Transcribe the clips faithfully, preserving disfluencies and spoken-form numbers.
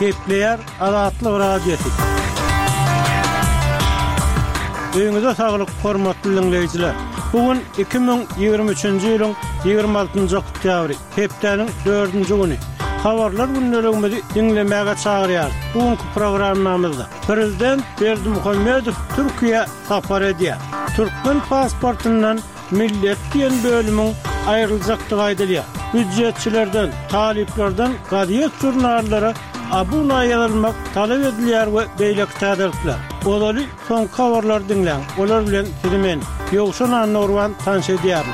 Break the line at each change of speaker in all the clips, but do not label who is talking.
Kepler Azatlyk radiosu. Öňüňizde saglyk, hormatly dinleýijiler. Bugün iki bin ýygrimi üçinji ýylyň ýygrimi altynjy oktýabry, hepdeniň dördünji güni. Habarlar günlerimizi dinlemäge çagyrýar. Bugünkü programmamyzda Prezident Berdimuhammedow Türkiýe safar edýär. Türkmen pasportundan millet diýen bölümiň aýryljakdygy aýdylýar. Hüjjetçilerden, taliplerden gaziýet jurnallara abuna ýazylmak talap edilýär we beýlek täderler. Olaly soň habarlar dinleň. Olar bilen sizimen ýogşan Norwan tanış edýär.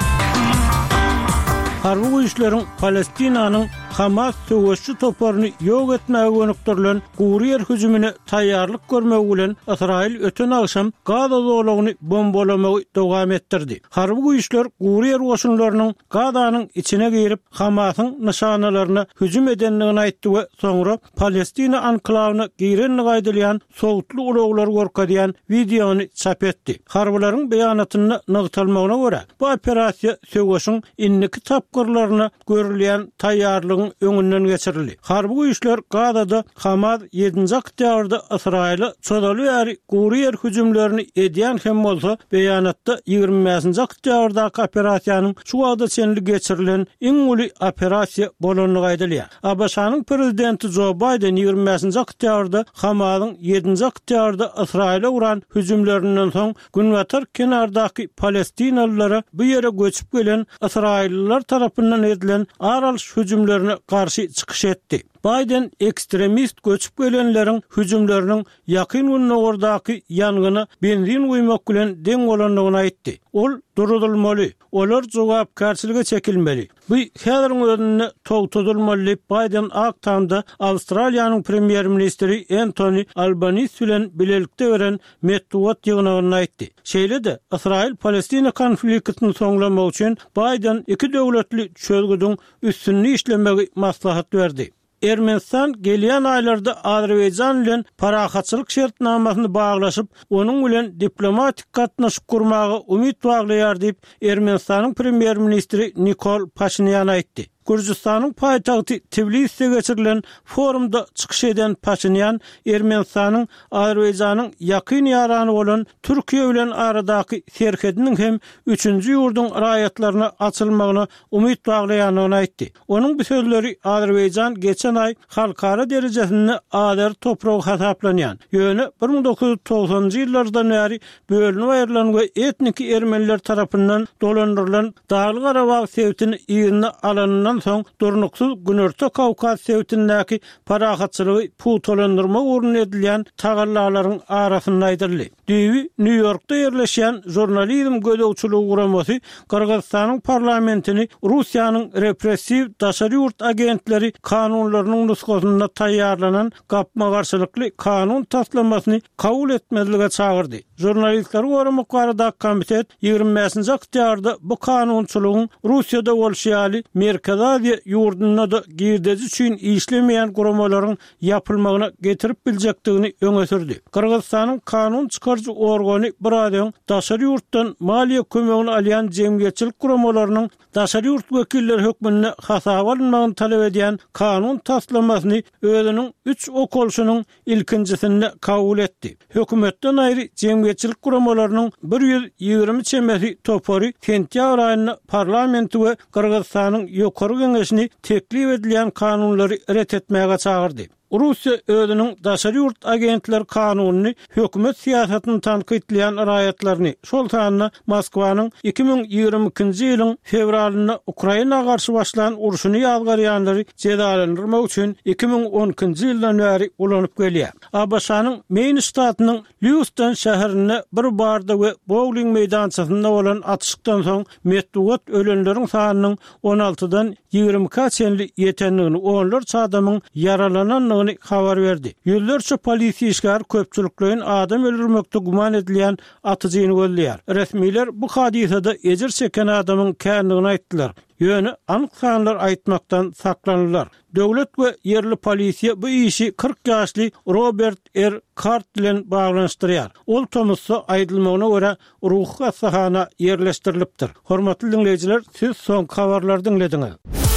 Harby güýçleriň Palestinanyň Hamas söwüşçi toplaryny ýok etmäge gönükdirilen Guriýer hüjümine taýýarlyk görmek bilen Israil öten akşam Gaza zowlagyny bombalamagy dowam etdirdi. Harby güýçler Guriýer goşunlarynyň Gazanyň içine girip Hamasyň nişanalaryna hüjüm edenligini aýtdy we soňra Palestina anklawyna girenligi aýdylýan sowutly ulaglar gorkadýan videony çap etdi. Harbylaryň beýanatyny nygtalmagyna görä, bu operasiýa söwüşiň inniki tapgyrlaryna görülýän taýýarlygyň öňünden geçirildi. Harby güýçler Gazada Hamas ýedinji oktýabrda Israila çodaly ýary Guriýer hüjümlerini edýän hem bolsa beýanatda ýygrimi beşinji oktýabrdaky operasiýanyň şu wagtda çenli geçirilen iň uly operasiýa bolanlygy aýdylýar. A B S-nyň prezidenti Joe Biden ýygrimi beşinji oktýabrda Hamasyň ýedinji oktýabrda Israila uran hüjümlerinden soň Günwatar kenardaky Palestinalylara bu ýere göçüp gelen Israilliler tarapyndan edilen aralş hüjümlerini karşı çıkış etti. Biden ekstremist göçüp gelenlerin hüjümlerinin yakın günlerdeki yangını benzin uymak bilen deň bolanlygyny aýtdy. Ol durulmaly, olar jogapkarçylyga çekilmeli. Bu häziriň özünde togtadylmaly. Biden aktamda Awstraliýanyň premier ministri Anthony Albanese bilen bilelikde beren medeniýet ýygynyny aýtdy. Şeýle-de Israil Palestina konfliktini soňlamak üçin Biden iki döwletli çözgüdüň üstünlüği işlemegi maslahat berdi. Ermenistan gelýän aýlarda Azerbaýjan bilen parahatçylyk şertnamasyny baglaşyp, onuň bilen diplomatik gatnaşyk kurmagy umyt baglaýar diýip Ermenistanyň premier ministri Nikol Pashinyan aýtdy. Gürjistanyň paýtagty Tbiliside geçirilen forumda çykyş eden Pashinyan Ermenistanyň Azerbaýjanyň ýakyn ýarany bolan Türkiýe bilen aradaky serkediniň hem üçünji ýurdun raýatlaryna açylmagyna umyt baglaýanyny aýtdy. Onuň bu sözleri Azerbaýjan geçen aý halkara derejesinde ader topragy hasaplanýan. Ýöne bir ming dokuz ýüz togsanjy ýyllardan bäri bölünip aýrylan we etnik ermeniler tarapyndan dolandyrylan Dagly Garabag sewtini ýygyny alanynyň soň durnuksuz Günörtü Kawkaz sewtindäki parahatçylygy putolandyrma urun edilýän tagallalaryň arasynda aýdyldy. Diýi New Yorkda ýerleşýän jurnalizm gödäwçiligi guramasy Kyrgyzstanyň parlamentini Russiýanyň repressiw daşary ýurt agentleri kanunlarynyň nusgasyna taýýarlanan gapma garşylykly kanun taslamasyny kabul etmezlige çagyrdy. Jurnalistler goramak barada komitet ýygrimi beşinji oktýabrda bu kanunçylygyň Russiýada bolşýaly Merkez Aziýa ýurduna da girdiji üçin işlemeýän guramalaryň ýapylmagyna getirip biljekdigini öňe sürdi. Kyrgyzstanyň kanun çykarjy organy bir adam daşary ýurtdan maliýe kömegini alýan jemgyýetçilik guramalarynyň daşary ýurt wekilleri hökmüne hasap alynmagyny talap edýän kanun taslamasyny özüniň üç okolşunyň ilkinjisinde kabul etdi. Hökümetden aýry jemgyýetçilik guramalarynyň bir ýüz ýygrimi çemesi topary sentýabr aýyna parlamenti we Kyrgyzstanyň ýokary geňeşini teklip edilýän kanunlary ret etmäge çagyrdy. Russiýa özüniň daşary ýurt agentler kanunyny hökümet siýasatyny tanqidleýän raýatlaryny, şol tanyna Moskwanyň iki bin ýygrimi ikinji ýylyň fevralyna Ukrainaga garşy başlanan uruşyny ýazgarýanlary cezalandyrmak üçin iki bin on ikinji ýyldan bäri ulanyp gelýär. A B S-nyň Maine ştatynyň Lewiston şäherine bir barda we bowling meýdançasynda bolan atışykdan soň medeniýet ölenleriň sanynyň on altydan ýygrimikä çenli ýetenligini, onlarça adamyň yaralanan habar verdi. Yüzlerce polisi işgar köpçülüklerin adam öldürmekte guman edilen atıcıyını gözleyer. Resmiler bu hadisede ecir çeken adamın kendini aittiler. Yönü anık sanlar aitmaktan saklanırlar. Döwlet we yerli polisiýa bu işi kırk ýaşly Robert R. Cart bilen baglanşdyrýar. Ol Thomas'a aýdylmagyna görä ruh hasahana yerleşdirilipdir. Hormatly dinleýijiler, siz soň habarlary dinlediňiz.